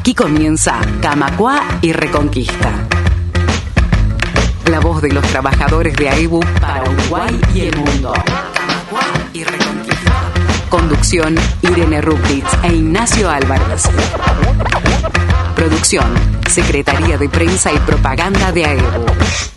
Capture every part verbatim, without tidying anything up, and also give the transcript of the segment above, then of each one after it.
Aquí comienza Camacuá y Reconquista. La voz de los trabajadores de A E B U para Uruguay y el mundo. Camacuá y Reconquista. Conducción, Irene Ruptitz e Ignacio Álvarez. Producción, Secretaría de Prensa y Propaganda de A E B U.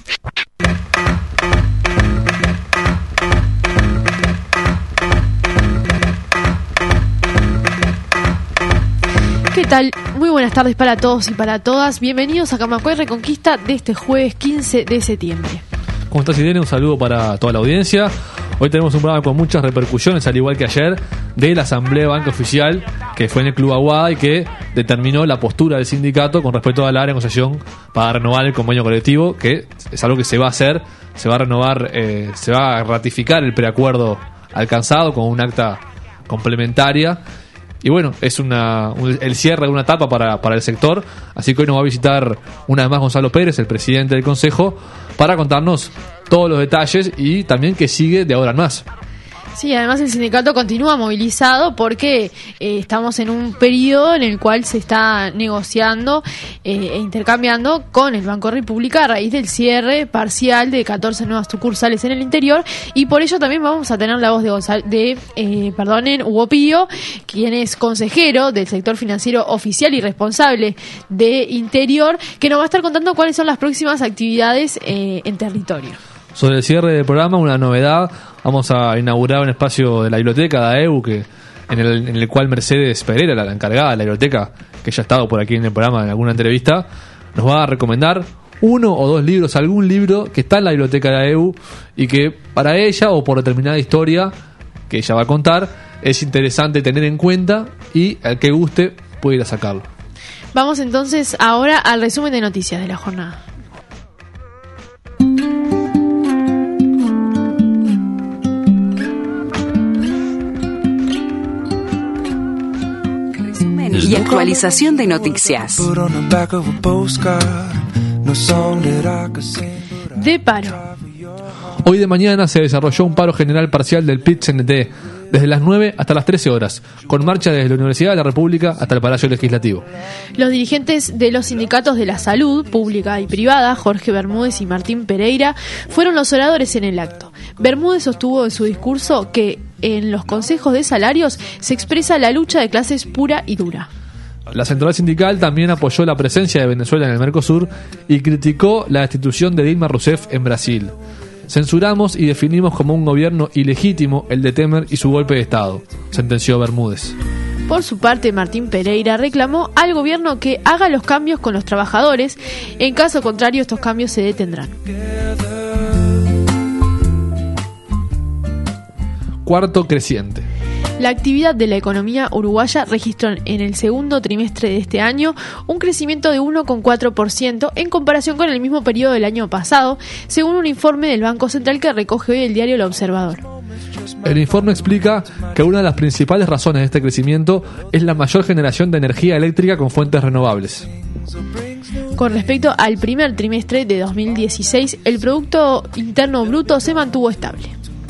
¿Qué tal? Muy buenas tardes para todos y para todas. Bienvenidos a Camacuá y Reconquista de este jueves quince de septiembre. ¿Cómo estás, Irene? Un saludo para toda la audiencia. Hoy tenemos un programa con muchas repercusiones, al igual que ayer, de la Asamblea de Banca Oficial, que fue en el Club Aguada y que determinó la postura del sindicato con respecto a la negociación para renovar el convenio colectivo, que es algo que se va a hacer, se va a renovar, eh, se va a ratificar el preacuerdo alcanzado con un acta complementaria. Y bueno, es una un, el cierre de una etapa para, para el sector. Así que hoy nos va a visitar una vez más Gonzalo Pérez, el presidente del Consejo, para contarnos todos los detalles y también qué sigue de ahora en más. Sí, además el sindicato continúa movilizado porque eh, estamos en un periodo en el cual se está negociando eh, e intercambiando con el Banco República a raíz del cierre parcial de catorce nuevas sucursales en el interior, y por ello también vamos a tener la voz de, Gonzalo, de eh, perdonen, Hugo Pío, quien es consejero del sector financiero oficial y responsable de Interior, que nos va a estar contando cuáles son las próximas actividades eh, en territorio. Sobre el cierre del programa, una novedad: vamos a inaugurar un espacio de la biblioteca de A E B U, que, en, el, en el cual Mercedes Pereira, la encargada de la biblioteca, que ya ha estado por aquí en el programa en alguna entrevista, nos va a recomendar uno o dos libros, algún libro que está en la biblioteca de A E B U y que para ella o por determinada historia que ella va a contar es interesante tener en cuenta, y al que guste puede ir a sacarlo. Vamos entonces ahora al resumen de noticias de la jornada. Y actualización de noticias. De paro. Hoy de mañana se desarrolló un paro general parcial del P I T C N T, desde las nueve hasta las trece horas, con marcha desde la Universidad de la República hasta el Palacio Legislativo. Los dirigentes de los sindicatos de la salud, pública y privada, Jorge Bermúdez y Martín Pereira, fueron los oradores en el acto. Bermúdez sostuvo en su discurso que en los consejos de salarios se expresa la lucha de clases pura y dura. La central sindical también apoyó la presencia de Venezuela en el Mercosur y criticó la destitución de Dilma Rousseff en Brasil. Censuramos y definimos como un gobierno ilegítimo el de Temer y su golpe de Estado, sentenció Bermúdez. Por su parte, Martín Pereira reclamó al gobierno que haga los cambios con los trabajadores. En caso contrario, estos cambios se detendrán. Cuarto creciente. La actividad de la economía uruguaya registró en el segundo trimestre de este año un crecimiento de uno coma cuatro por ciento en comparación con el mismo periodo del año pasado, según un informe del Banco Central que recoge hoy el diario El Observador. El informe explica que una de las principales razones de este crecimiento es la mayor generación de energía eléctrica con fuentes renovables. Con respecto al primer trimestre de dos mil dieciséis, el Producto Interno Bruto se mantuvo estable.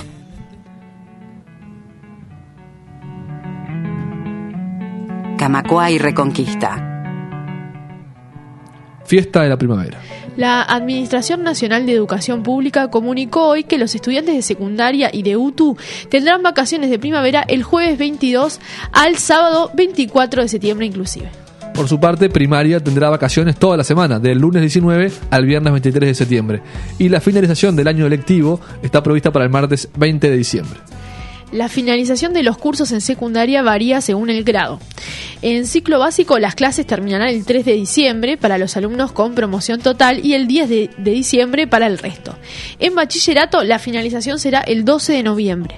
Camacuá y Reconquista. Fiesta de la primavera. La Administración Nacional de Educación Pública comunicó hoy que los estudiantes de secundaria y de U T U tendrán vacaciones de primavera el jueves veintidós al sábado veinticuatro de septiembre inclusive. Por su parte, primaria tendrá vacaciones toda la semana, del lunes diecinueve al viernes veintitrés de septiembre. Y la finalización del año lectivo está prevista para el martes veinte de diciembre. La finalización de los cursos en secundaria varía según el grado. En ciclo básico, las clases terminarán el tres de diciembre para los alumnos con promoción total y el diez de diciembre para el resto. En bachillerato, la finalización será el doce de noviembre.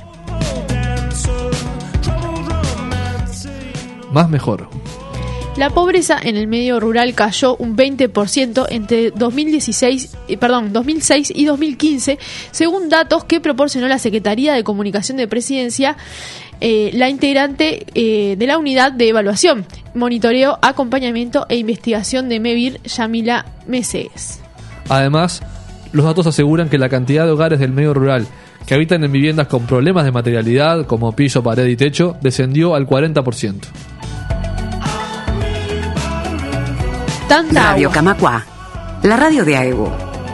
Más mejor. La pobreza en el medio rural cayó un veinte por ciento entre dos mil dieciséis, eh, perdón, dos mil seis y dos mil quince, según datos que proporcionó la Secretaría de Comunicación de Presidencia, eh, la integrante eh, de la Unidad de Evaluación, Monitoreo, Acompañamiento e Investigación de MEVIR, Yamila Mesegues. Además, los datos aseguran que la cantidad de hogares del medio rural que habitan en viviendas con problemas de materialidad, como piso, pared y techo, descendió al cuarenta por ciento. Tanta Radio agua. Camacuá, la radio de AEBU.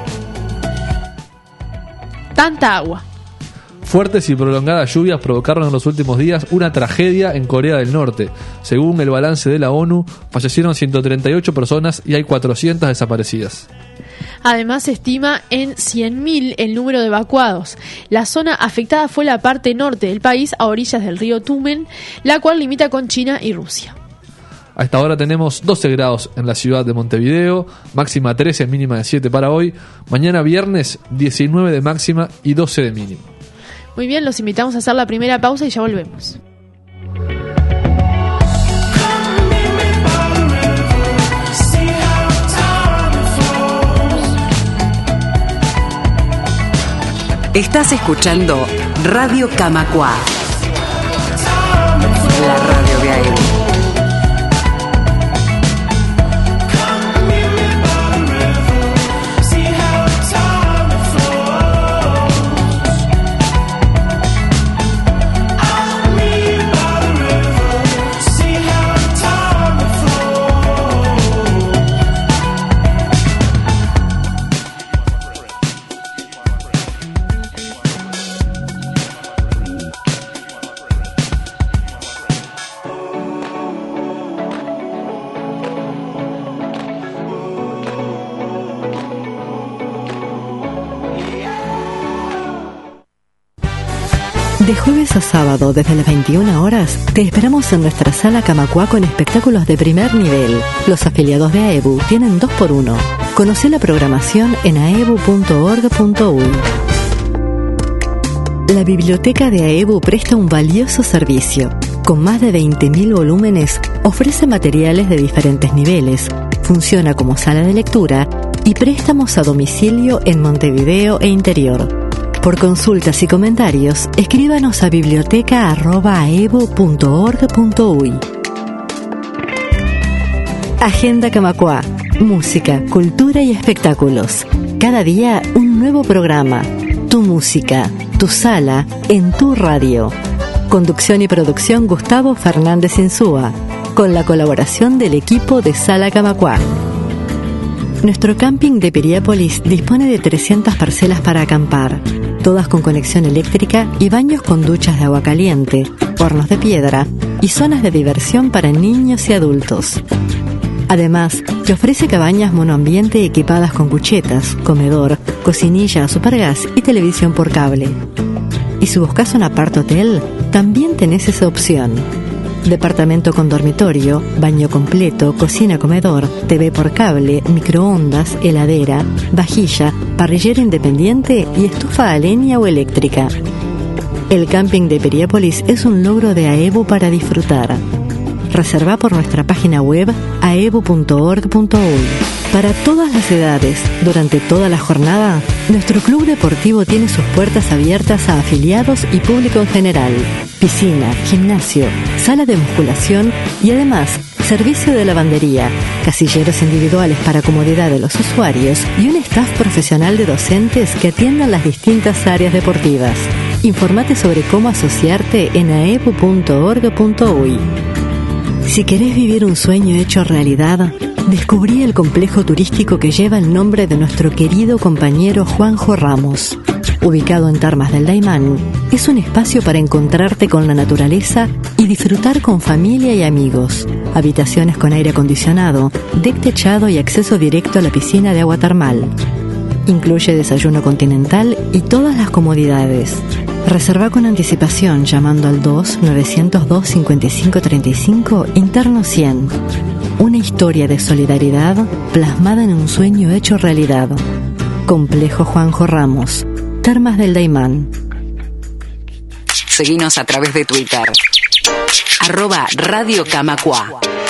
Tanta agua. Fuertes y prolongadas lluvias provocaron en los últimos días una tragedia en Corea del Norte. Según el balance de la ONU, fallecieron ciento treinta y ocho personas y hay cuatrocientas desaparecidas. Además, se estima en cien mil el número de evacuados. La zona afectada fue la parte norte del país, a orillas del río Tumen, la cual limita con China y Rusia. A esta hora tenemos doce grados en la ciudad de Montevideo, máxima trece, mínima de siete para hoy. Mañana viernes, diecinueve de máxima y doce de mínima. Muy bien, los invitamos a hacer la primera pausa y ya volvemos. Estás escuchando Radio Camacuá, la radio de AEBU. De jueves a sábado, desde las veintiuna horas, te esperamos en nuestra sala Camacuá con espectáculos de primer nivel. Los afiliados de AEBU tienen dos por uno. Conocé la programación en aebu punto org punto uy. La biblioteca de AEBU presta un valioso servicio. Con más de veinte mil volúmenes, ofrece materiales de diferentes niveles, funciona como sala de lectura y préstamos a domicilio en Montevideo e interior. Por consultas y comentarios, escríbanos a biblioteca arroba aebu punto org punto uy. Agenda Camacuá. Música, cultura y espectáculos. Cada día un nuevo programa. Tu música, tu sala, en tu radio. Conducción y producción Gustavo Fernández Insúa, con la colaboración del equipo de Sala Camacuá. Nuestro camping de Piriápolis dispone de trescientas parcelas para acampar, todas con conexión eléctrica y baños con duchas de agua caliente, hornos de piedra y zonas de diversión para niños y adultos. Además, te ofrece cabañas monoambiente equipadas con cuchetas, comedor, cocinilla a supergas y televisión por cable. Y si buscas un apart hotel, también tenés esa opción. Departamento con dormitorio, baño completo, cocina comedor, T V por cable, microondas, heladera, vajilla, parrillera independiente y estufa a leña o eléctrica. El camping de Piriápolis es un logro de AEBU para disfrutar. Reserva por nuestra página web aebu punto org punto uy. Para todas las edades, durante toda la jornada, nuestro club deportivo tiene sus puertas abiertas a afiliados y público en general. Piscina, gimnasio, sala de musculación y además servicio de lavandería, casilleros individuales para comodidad de los usuarios y un staff profesional de docentes que atiendan las distintas áreas deportivas. Informate sobre cómo asociarte en aebu punto org punto uy. Si querés vivir un sueño hecho realidad, descubrí el complejo turístico que lleva el nombre de nuestro querido compañero Juanjo Ramos. Ubicado en Termas del Daymán, es un espacio para encontrarte con la naturaleza y disfrutar con familia y amigos. Habitaciones con aire acondicionado, deck techado y acceso directo a la piscina de agua termal. Incluye desayuno continental y todas las comodidades. Reserva con anticipación llamando al dos nueve cero dos cinco cinco tres cinco interno cien. Una historia de solidaridad plasmada en un sueño hecho realidad. Complejo Juanjo Ramos, Termas del Daymán. Seguinos a través de Twitter. Arroba Radio Camacuá.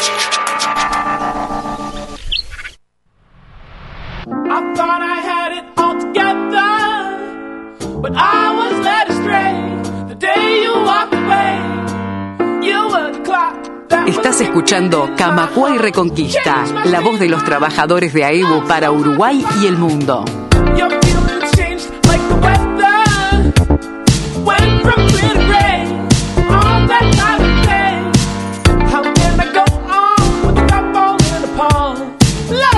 I thought I had it all together, but I was led astray. The day you walked away, you were the clock. Estás escuchando Camacuá y Reconquista, la voz de los trabajadores de AEBU para Uruguay y el mundo. Your feelings changed like the weather. Went from clear to gray. All that time and day. How can I go on with the cup falling apart?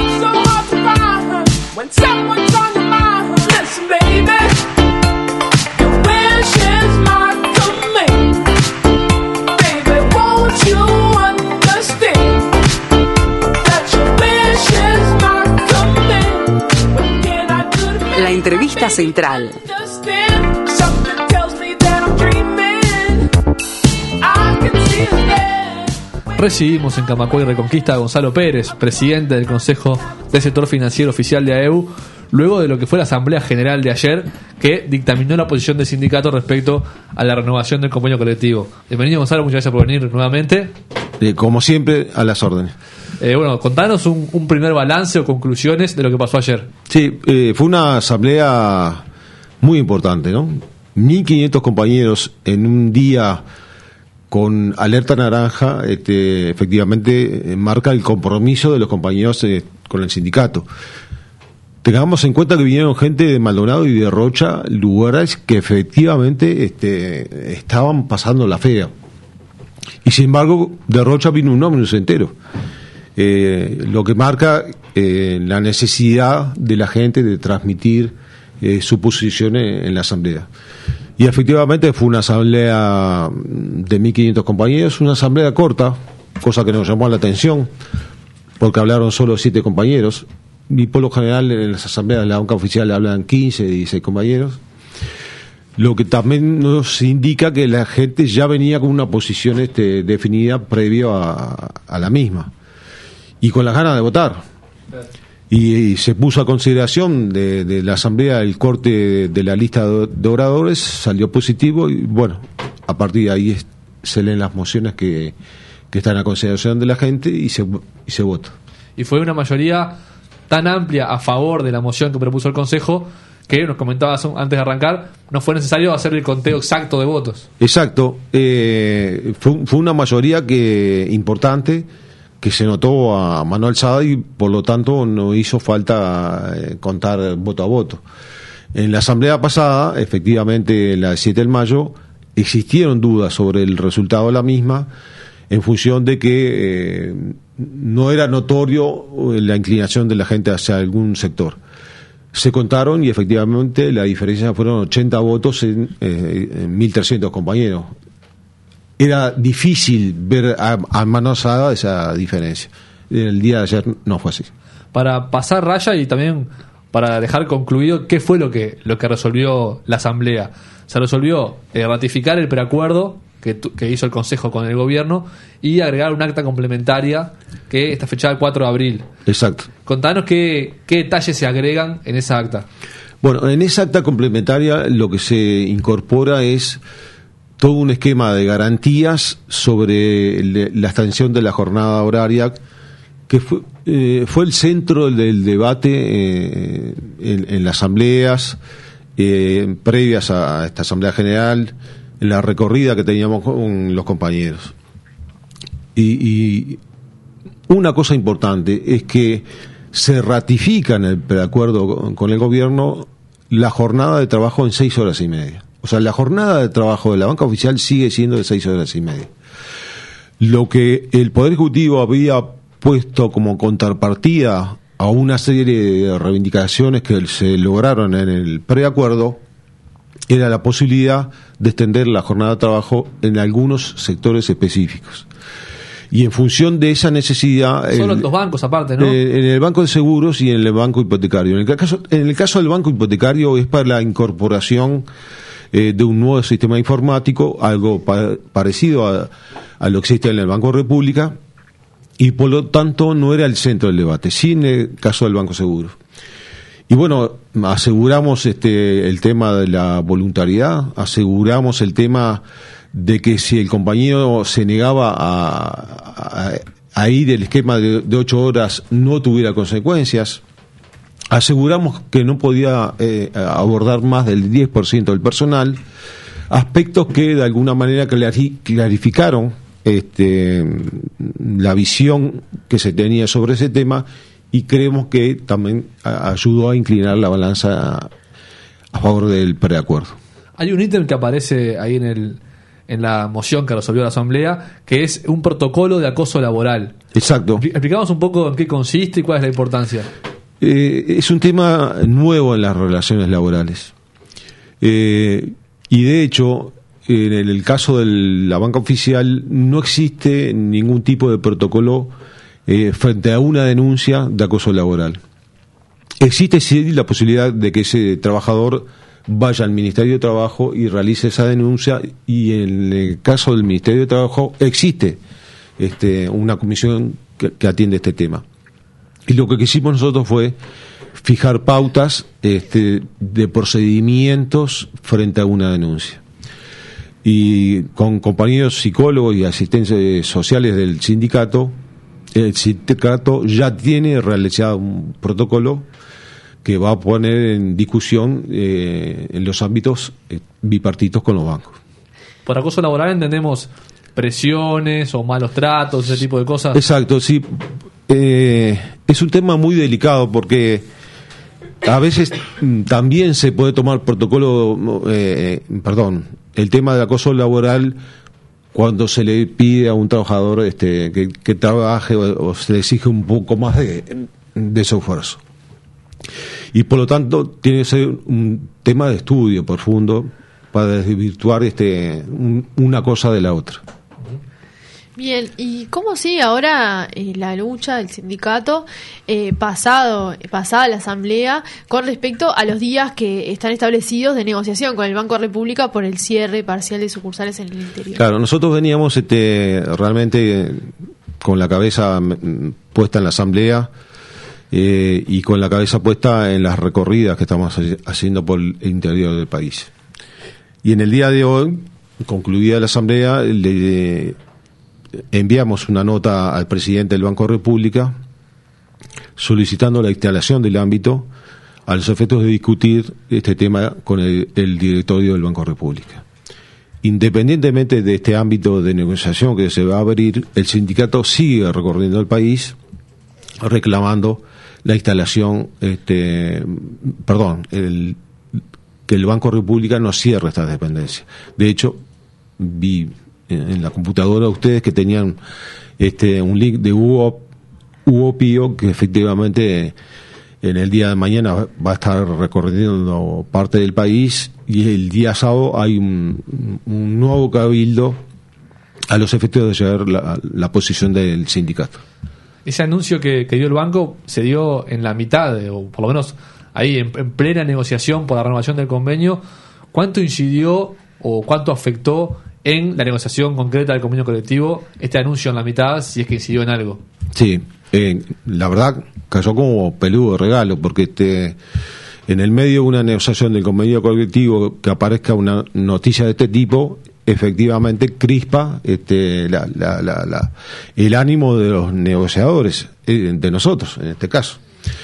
Entrevista Central. Understand, something tells me that I'm dreaming. I can see it there. Recibimos en Camacuay Reconquista a Gonzalo Pérez, presidente del Consejo del Sector Financiero Oficial de A E U, luego de lo que fue la Asamblea General de ayer, que dictaminó la posición del sindicato respecto a la renovación del convenio colectivo. Bienvenido, Gonzalo, muchas gracias por venir nuevamente. Eh, como siempre, a las órdenes. Eh, bueno, contanos un, un primer balance o conclusiones de lo que pasó ayer. Sí, eh, fue una asamblea muy importante, ¿no? mil quinientos compañeros en un día con alerta naranja, este, efectivamente eh, marca el compromiso de los compañeros eh, con el sindicato. Tengamos en cuenta que vinieron gente de Maldonado y de Rocha, lugares que efectivamente este, estaban pasando la fea. Y sin embargo, de Rocha vino un ómnibus entero. Eh, lo que marca eh, la necesidad de la gente de transmitir eh, su posición en, en la asamblea. Y efectivamente fue una asamblea de mil quinientos compañeros, una asamblea corta, cosa que nos llamó la atención, porque hablaron solo siete compañeros, y por lo general en las asambleas de la banca oficial hablan quince, dieciséis compañeros, lo que también nos indica que la gente ya venía con una posición este, definida previo a, a la misma. Y con las ganas de votar. Y, y se puso a consideración de, de la asamblea el corte de, de la lista de, de oradores, salió positivo y bueno, a partir de ahí es, se leen las mociones que, que están a consideración de la gente y se, y se vota. Y fue una mayoría tan amplia a favor de la moción que propuso el Consejo que nos comentabas antes de arrancar, no fue necesario hacer el conteo exacto de votos. Exacto, eh, fue, fue una mayoría que importante, que se notó a mano alzada y por lo tanto no hizo falta eh, contar voto a voto. En la asamblea pasada, efectivamente la del siete de mayo, existieron dudas sobre el resultado de la misma en función de que eh, no era notorio la inclinación de la gente hacia algún sector. Se contaron y efectivamente la diferencia fueron ochenta votos en, eh, en mil trescientos compañeros. Era difícil ver a, a mano alzada esa diferencia. El día de ayer no fue así. Para pasar raya y también para dejar concluido qué fue lo que lo que resolvió la asamblea. Se resolvió eh, ratificar el preacuerdo que, que hizo el Consejo con el gobierno y agregar un acta complementaria que está fechada el cuatro de abril. Exacto. Contanos qué, qué detalles se agregan en esa acta. Bueno, en esa acta complementaria lo que se incorpora es todo un esquema de garantías sobre el, la extensión de la jornada horaria, que fue, eh, fue el centro del debate eh, en, en las asambleas eh, previas a esta Asamblea General, en la recorrida que teníamos con los compañeros. Y, y una cosa importante es que se ratifica en el preacuerdo con, con el gobierno la jornada de trabajo en seis horas y media. O sea, la jornada de trabajo de la banca oficial sigue siendo de seis horas y media. Lo que el Poder Ejecutivo había puesto como contrapartida a una serie de reivindicaciones que se lograron en el preacuerdo era la posibilidad de extender la jornada de trabajo en algunos sectores específicos. Y en función de esa necesidad... Solo el, en dos bancos aparte, ¿no? Eh, en el banco de seguros y en el banco hipotecario. En el caso, en el caso del banco hipotecario es para la incorporación eh, de un nuevo sistema informático, algo pa- parecido a, a lo que existe en el Banco República, y por lo tanto no era el centro del debate, sí en el caso del banco seguro. Y bueno, aseguramos este el tema de la voluntariedad, aseguramos el tema de que si el compañero se negaba a, a, a ir el esquema de, de ocho horas no tuviera consecuencias, aseguramos que no podía eh, abordar más del diez por ciento del personal, aspectos que de alguna manera clari- clarificaron este, la visión que se tenía sobre ese tema y creemos que también a, ayudó a inclinar la balanza a, a favor del preacuerdo. Hay un ítem que aparece ahí en el en la moción que resolvió la Asamblea, que es un protocolo de acoso laboral. Exacto. Explicamos un poco en qué consiste y cuál es la importancia. Eh, es un tema nuevo en las relaciones laborales. Eh, y de hecho, en el caso de la banca oficial, no existe ningún tipo de protocolo eh, frente a una denuncia de acoso laboral. existe sí la posibilidad de que ese trabajador vaya al Ministerio de Trabajo y realice esa denuncia, y en el caso del Ministerio de Trabajo existe este, una comisión que, que atiende este tema. Y lo que hicimos nosotros fue fijar pautas este, de procedimientos frente a una denuncia. Y con compañeros psicólogos y asistentes sociales del sindicato, el sindicato ya tiene realizado un protocolo que va a poner en discusión eh, en los ámbitos eh, bipartitos con los bancos. Por acoso laboral entendemos presiones o malos tratos, ese tipo de cosas. Exacto, sí. Eh, es un tema muy delicado porque a veces mm, también se puede tomar protocolo, eh, perdón, el tema del acoso laboral cuando se le pide a un trabajador este, que, que trabaje o, o se le exige un poco más de, de su esfuerzo. Y por lo tanto tiene que ser un tema de estudio profundo para desvirtuar este, un, una cosa de la otra. Bien, ¿y cómo sigue ahora eh, la lucha del sindicato eh, pasado pasada la asamblea con respecto a los días que están establecidos de negociación con el Banco República por el cierre parcial de sucursales en el interior? Claro, nosotros veníamos este, realmente con la cabeza mm, puesta en la asamblea eh, y con la cabeza puesta en las recorridas que estamos haciendo por el interior del país. Y en el día de hoy, concluida la asamblea, le enviamos una nota al presidente del Banco República solicitando la instalación del ámbito a los efectos de discutir este tema con el, el directorio del Banco República. Independientemente de este ámbito de negociación que se va a abrir, el sindicato sigue recorriendo el país reclamando la instalación, este, perdón, el, que el Banco República no cierre estas dependencias. De hecho, vi en la computadora de ustedes que tenían este un link de UOPIO que efectivamente en el día de mañana va a estar recorriendo parte del país, y el día sábado hay un, un nuevo cabildo a los efectos de llevar la, la posición del sindicato. Ese anuncio que, que dio el banco se dio en la mitad, de, o por lo menos ahí en, en plena negociación por la renovación del convenio. ¿Cuánto incidió o cuánto afectó en la negociación concreta del convenio colectivo este anuncio en la mitad, si es que incidió en algo? Sí, eh, la verdad cayó como peludo de regalo, porque este, en el medio de una negociación del convenio colectivo que aparezca una noticia de este tipo, efectivamente crispa este, la, la, la, la, el ánimo de los negociadores, eh, de nosotros en este caso.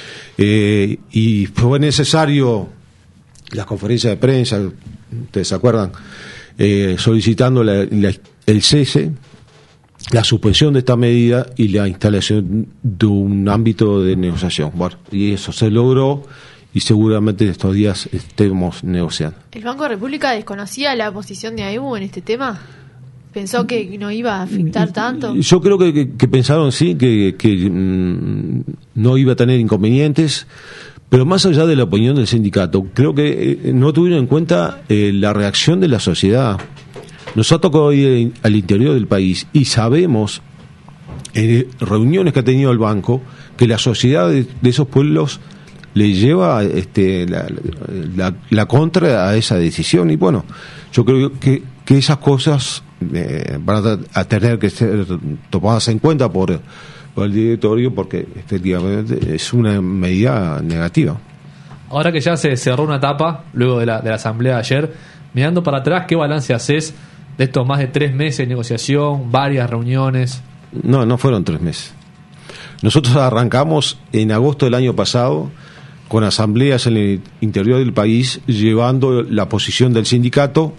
Eh, y fue necesario las conferencias de prensa, ustedes se acuerdan, Eh, solicitando la, la, el cese, la suspensión de esta medida y la instalación de un ámbito de negociación. Bueno, y eso se logró y seguramente en estos días estemos negociando. ¿El Banco de República desconocía la posición de A E B U en este tema? ¿Pensó que no iba a afectar tanto? Yo creo que, que, que pensaron sí, que, que mmm, no iba a tener inconvenientes. Pero más allá de la opinión del sindicato, creo que eh, no tuvieron en cuenta eh, la reacción de la sociedad. Nos ha tocado ir al interior del país y sabemos, en eh, reuniones que ha tenido el banco, que la sociedad de, de esos pueblos le lleva este, la, la, la contra a esa decisión. Y bueno, yo creo que, que esas cosas eh, van a, a tener que ser tomadas en cuenta por... el directorio, porque efectivamente es una medida negativa. Ahora que ya se cerró una etapa luego de la, de la asamblea de ayer, mirando para atrás, ¿qué balance haces de estos más de tres meses de negociación, varias reuniones? No, no fueron tres meses. Nosotros arrancamos en agosto del año pasado con asambleas en el interior del país, llevando la posición del sindicato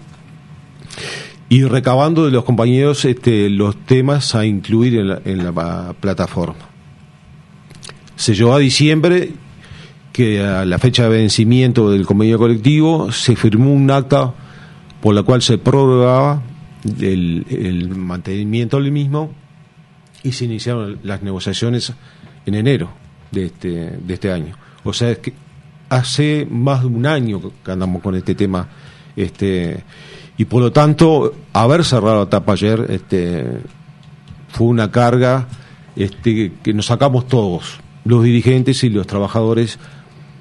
y recabando de los compañeros este, los temas a incluir en la, en la plataforma. Se llegó a diciembre, que a la fecha de vencimiento del convenio colectivo se firmó un acta por la cual se prorrogaba el, el mantenimiento del mismo, y se iniciaron las negociaciones en enero de este, de este año. O sea, es que hace más de un año que andamos con este tema, este y por lo tanto haber cerrado la etapa ayer este, fue una carga este, que nos sacamos todos, los dirigentes y los trabajadores,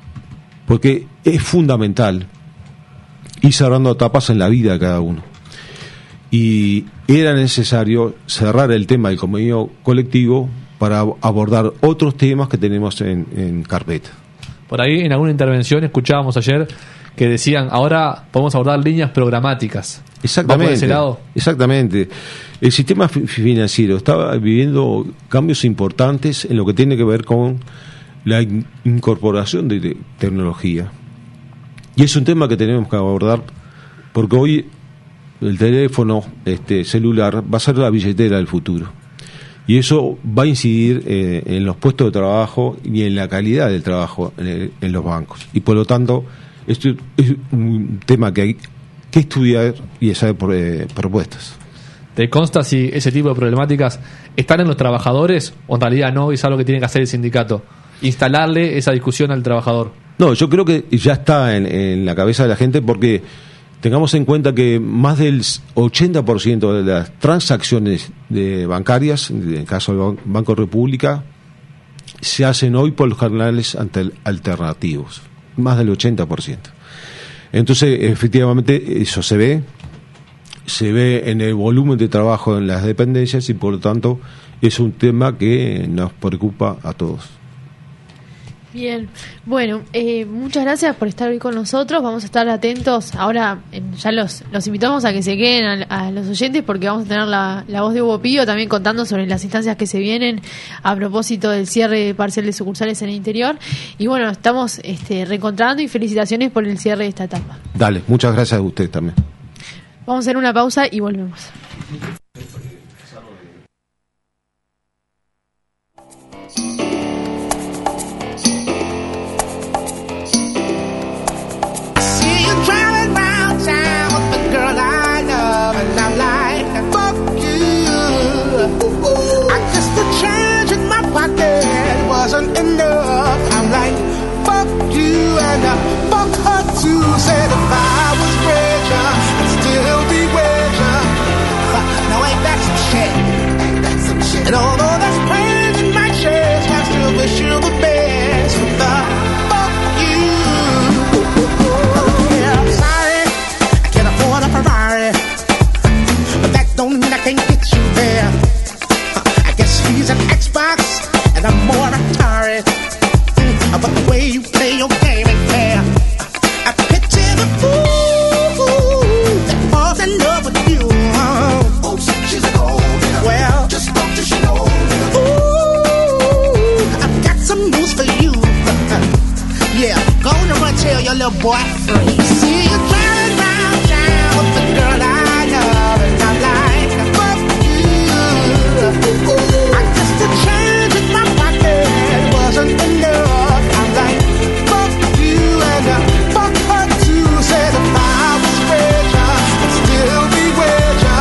porque es fundamental ir cerrando etapas en la vida de cada uno. Y era necesario cerrar el tema del convenio colectivo para abordar otros temas que tenemos en, en carpeta. Por ahí, en alguna intervención, escuchábamos ayer que decían, ahora podemos abordar líneas programáticas. Exactamente. ¿Va por ese lado? Exactamente. El sistema fi- financiero estaba viviendo cambios importantes en lo que tiene que ver con la in- incorporación de, de tecnología. Y es un tema que tenemos que abordar porque hoy el teléfono este, celular va a ser la billetera del futuro. Y eso va a incidir eh, en los puestos de trabajo y en la calidad del trabajo en, el, en los bancos. Y por lo tanto, esto es un tema que hay que estudiar y hacer eh, propuestas. ¿Te consta si ese tipo de problemáticas están en los trabajadores o en realidad no, es algo que tiene que hacer el sindicato? Instalarle esa discusión al trabajador. No, yo creo que ya está en, en la cabeza de la gente porque tengamos en cuenta que más del ochenta por ciento de las transacciones de bancarias, en el caso del Banco República, se hacen hoy por los canales ante- alternativos. Más del ochenta por ciento. Entonces, efectivamente, eso se ve, se ve en el volumen de trabajo en las dependencias y, por lo tanto, es un tema que nos preocupa a todos. Bien, bueno, eh, muchas gracias por estar hoy con nosotros. Vamos a estar atentos. Ahora eh, ya los, los invitamos a que se queden a, a los oyentes porque vamos a tener la, la voz de Hugo Pío también contando sobre las instancias que se vienen a propósito del cierre parcial de sucursales en el interior. Y bueno, estamos este, reencontrando y felicitaciones por el cierre de esta etapa. Dale, muchas gracias a usted también. Vamos a hacer una pausa y volvemos. See you driving round town with the girl I love, and I'm like, fuck you. I guess the change in my pocket wasn't enough. I'm like, fuck you, and uh, fuck her too. Said if I was richer, I'd still be richer. Now ain't that some shit? Ain't that some shit? And although there's pain in my chest, I still wish you the best. With the fuck you. Yeah, I'm sorry, I can't afford a Ferrari, but that don't mean I can't get you there. I guess he's an Xbox and I'm more Atari. Mm, but the way you play your game ain't fair. I picture the fool that falls in love with you. Oh, she's a gold digger. Well, just don't you she know. Ooh, I've got some news for you. Yeah, go on and run tell your little boy free. See you driving round town with the girl I love, and I'm like, fuck you. I guess the change in my pocket wasn't enough. I'm like, fuck you, and uh, fuck her too. Said if I was richer, I'd still be richer.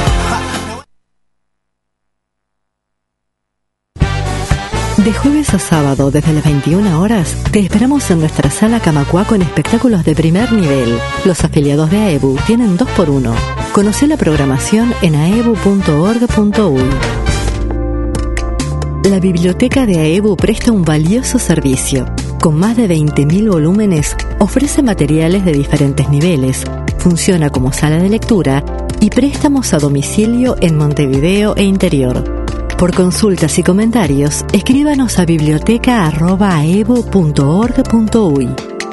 De jueves a sábado, desde las veintiuna horas, te esperamos en nuestra sala Camacuá con espectáculos de primer nivel. Los afiliados de AEBU tienen dos por uno. Conoce la programación en aebu punto org punto uy. La biblioteca de AEBU presta un valioso servicio. Con más de veinte mil volúmenes, ofrece materiales de diferentes niveles, funciona como sala de lectura y préstamos a domicilio en Montevideo e interior. Por consultas y comentarios, escríbanos a biblioteca arroba aebu punto org punto uy.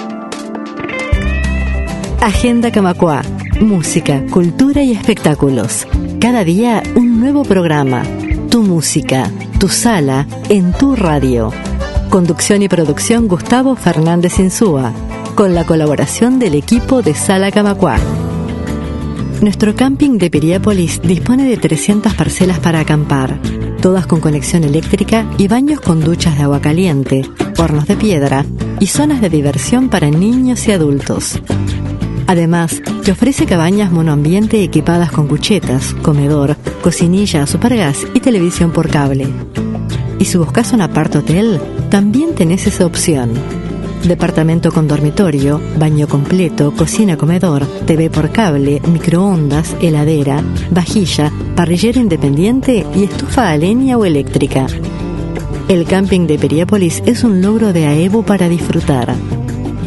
Agenda Camacuá. Música, cultura y espectáculos. Cada día un nuevo programa. Tu música, tu sala, en tu radio. Conducción y producción Gustavo Fernández Insúa, con la colaboración del equipo de Sala Camacuá. Nuestro camping de Piriápolis dispone de trescientas parcelas para acampar, todas con conexión eléctrica y baños con duchas de agua caliente, hornos de piedra y zonas de diversión para niños y adultos. Además, te ofrece cabañas monoambiente equipadas con cuchetas, comedor, cocinilla, supergas y televisión por cable. Y si buscas un apart hotel, también tenés esa opción. Departamento con dormitorio, baño completo, cocina, comedor, T V por cable, microondas, heladera, vajilla, parrillera independiente y estufa a leña o eléctrica. El camping de Piriápolis es un logro de AEBU para disfrutar.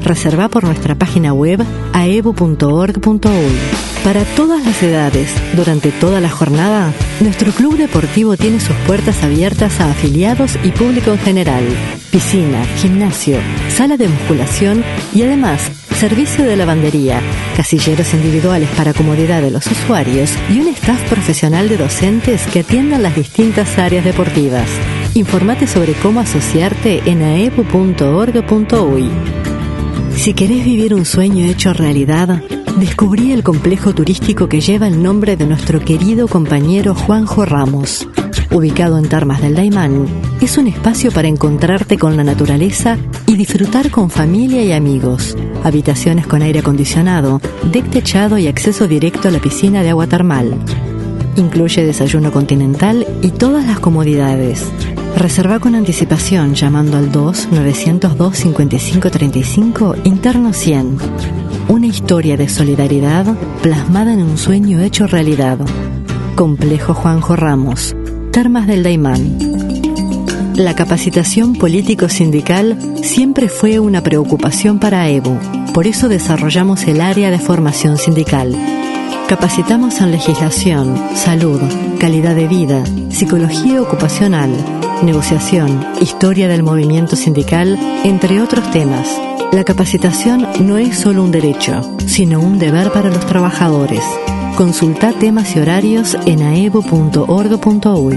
Reserva por nuestra página web aebu punto org punto uy. Para todas las edades, durante toda la jornada, nuestro club deportivo tiene sus puertas abiertas a afiliados y público en general. Piscina, gimnasio, sala de musculación y además servicio de lavandería, casilleros individuales para comodidad de los usuarios y un staff profesional de docentes que atiendan las distintas áreas deportivas. Informate sobre cómo asociarte en aebu punto org punto uy. Si querés vivir un sueño hecho realidad, descubrí el complejo turístico que lleva el nombre de nuestro querido compañero Juanjo Ramos. Ubicado en Termas del Daymán, es un espacio para encontrarte con la naturaleza y disfrutar con familia y amigos. Habitaciones con aire acondicionado, deck techado y acceso directo a la piscina de agua termal. Incluye desayuno continental y todas las comodidades. Reserva con anticipación llamando al dos nueve cero dos cinco cinco tres cinco interno cien. Una historia de solidaridad plasmada en un sueño hecho realidad. Complejo Juanjo Ramos, Termas del Daymán. La capacitación político-sindical siempre fue una preocupación para AEBU. Por eso desarrollamos el área de formación sindical. Capacitamos en legislación, salud, calidad de vida, psicología ocupacional, negociación, historia del movimiento sindical, entre otros temas. La capacitación no es solo un derecho, sino un deber para los trabajadores. Consulta temas y horarios en aebu punto org punto uy.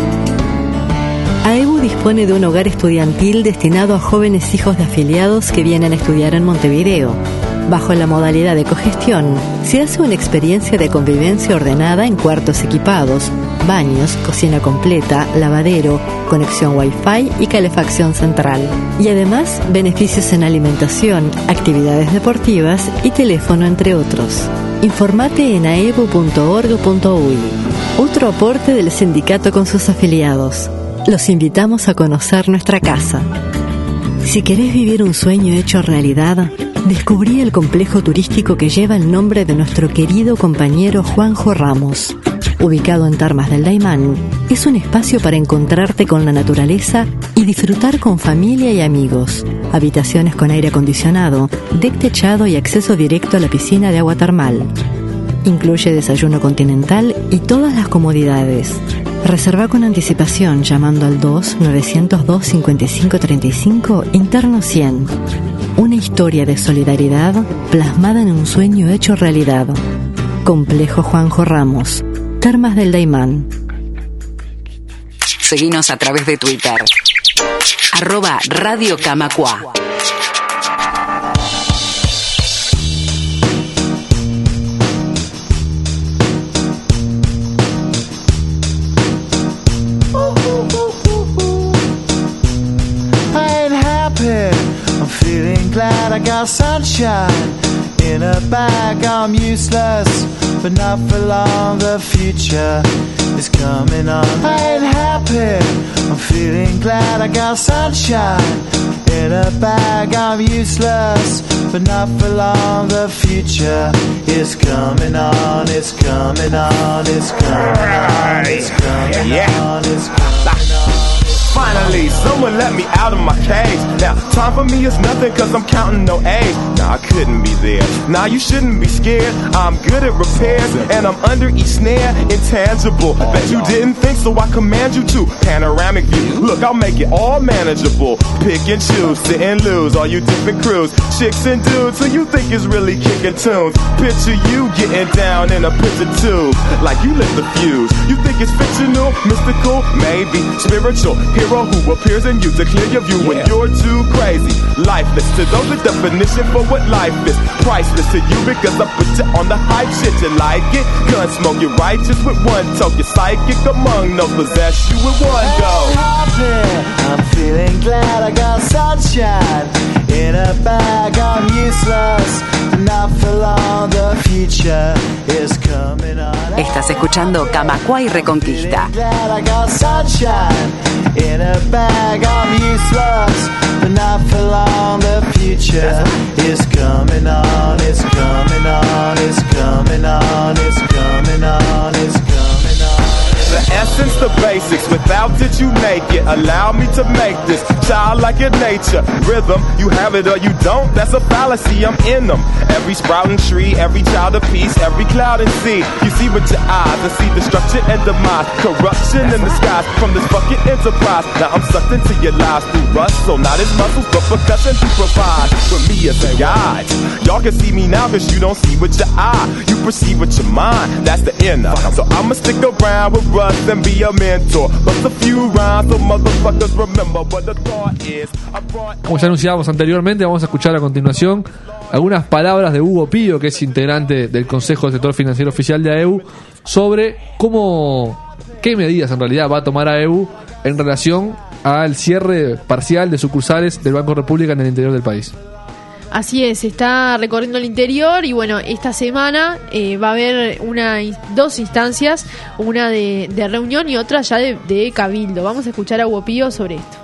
AEBU dispone de un hogar estudiantil destinado a jóvenes hijos de afiliados que vienen a estudiar en Montevideo. Bajo la modalidad de cogestión, se hace una experiencia de convivencia ordenada en cuartos equipados, baños, cocina completa, lavadero, conexión Wi-Fi y calefacción central. Y además, beneficios en alimentación, actividades deportivas y teléfono, entre otros. Informate en aebu punto org punto uy. Otro aporte del sindicato con sus afiliados. Los invitamos a conocer nuestra casa. Si querés vivir un sueño hecho realidad, descubrí el complejo turístico que lleva el nombre de nuestro querido compañero Juanjo Ramos. Ubicado en Termas del Daymán, es un espacio para encontrarte con la naturaleza y disfrutar con familia y amigos. Habitaciones con aire acondicionado, deck techado y acceso directo a la piscina de agua termal. Incluye desayuno continental y todas las comodidades. Reserva con anticipación llamando al dos nueve cero dos cinco cinco tres cinco interno cien. Una historia de solidaridad plasmada en un sueño hecho realidad. Complejo Juanjo Ramos, Termas del Daymán. Seguinos a través de Twitter. Arroba Radio Camacua. I'm feeling glad I got sunshine in a bag. I'm useless, but not for long. The future is coming on. I ain't happy. I'm feeling glad I got sunshine in a bag. I'm useless, but not for long. The future is coming on. It's coming on. It's coming on. It's coming on. It's coming on. Finally, someone let me out of my cage. Now, time for me is nothing cause I'm counting no A's. Nah, I couldn't be there. Nah, you shouldn't be scared. I'm good at repairs and I'm under each snare. Intangible. Bet you didn't think so I command you to. Panoramic view. Look, I'll make it all manageable. Pick and choose, sit and lose. All you different crews, chicks and dudes who you think is really kicking tunes. Picture you getting down in a picture tube. Like you lit the fuse. You think it's fictional, mystical, maybe spiritual. Hero who appears in you to clear your view when you're too crazy. Lifeless to those, the definition for what life is. Priceless to you because I put you on the hype shit. You like it? Gun smoke, you're righteous with one toe. You're psychic among no possess you with one go. I'm feeling glad I got sunshine in a bag. I'm useless, not for long. The future is coming on. Estás escuchando Camacua y Reconquista. In a bag, I'm useless, but not for long. The future is coming on. It's coming on. It's coming on. It's coming on. It's coming on. The S Since the basics, without it you make it. Allow me to make this childlike in nature. Rhythm, you have it or you don't, that's a fallacy, I'm in them. Every sprouting tree, every child of peace, every cloud and sea. You see with your eyes and see destruction and demise. Corruption in the skies from this fucking enterprise. Now I'm sucked into your lives through rust, so not as muscles but percussion to provide for me as a guide. Y'all can see me now cause you don't see with your eye, you perceive with your mind, that's the inner. So I'ma stick around with Russ and be a mentor. Bust a few rhymes so motherfuckers remember what the thought is. I brought... Como ya anunciábamos anteriormente, vamos a escuchar a continuación algunas palabras de Hugo Pío, que es integrante del Consejo del Sector Financiero Oficial de A E U, sobre cómo, qué medidas en realidad va a tomar A E U en relación al cierre parcial de sucursales del Banco República en el interior del país. Así es, está recorriendo el interior y bueno, esta semana eh, va a haber una, dos instancias, una de, de reunión y otra ya de, de cabildo. Vamos a escuchar a Hugo Pío sobre esto.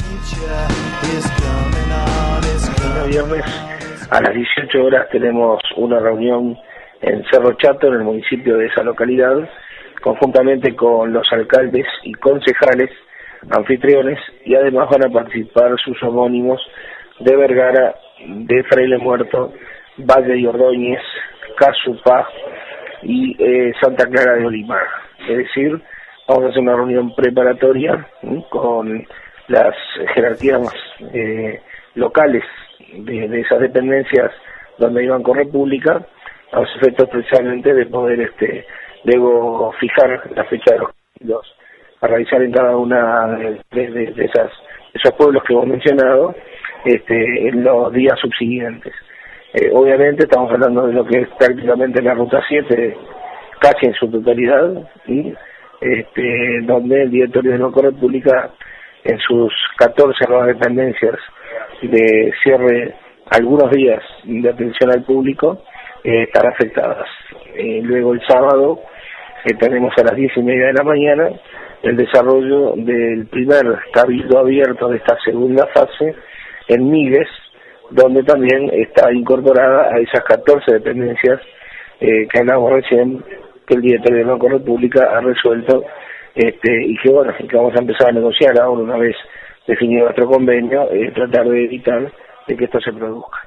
El viernes a las dieciocho horas tenemos una reunión en Cerro Chato, en el municipio de esa localidad, conjuntamente con los alcaldes y concejales anfitriones, y además van a participar sus homónimos de Vergara, de Fraile Muerto, Valle y Ordóñez, Casupá y eh, Santa Clara de Olimar. Es decir, vamos a hacer una reunión preparatoria ¿sí? con las jerarquías eh, locales de, de esas dependencias donde hay Banco República, a los efectos precisamente de poder este luego fijar la fecha de los cabildos a realizar en cada una de, de, de esas esos pueblos que hemos mencionado este, en los días subsiguientes. Eh, obviamente estamos hablando de lo que es prácticamente la Ruta siete, casi en su totalidad, ¿sí? este, donde el directorio de Banco República en sus catorce nuevas dependencias de cierre algunos días de atención al público eh, están afectadas. Eh, luego el sábado eh, tenemos a las diez y media de la mañana el desarrollo del primer cabildo abierto de esta segunda fase en Migues, donde también está incorporada a esas catorce dependencias eh, que hablamos recién, que el directorio de Banco República ha resuelto este, y que bueno, que vamos a empezar a negociar ahora una vez definido nuestro convenio, eh, tratar de evitar de que esto se produzca.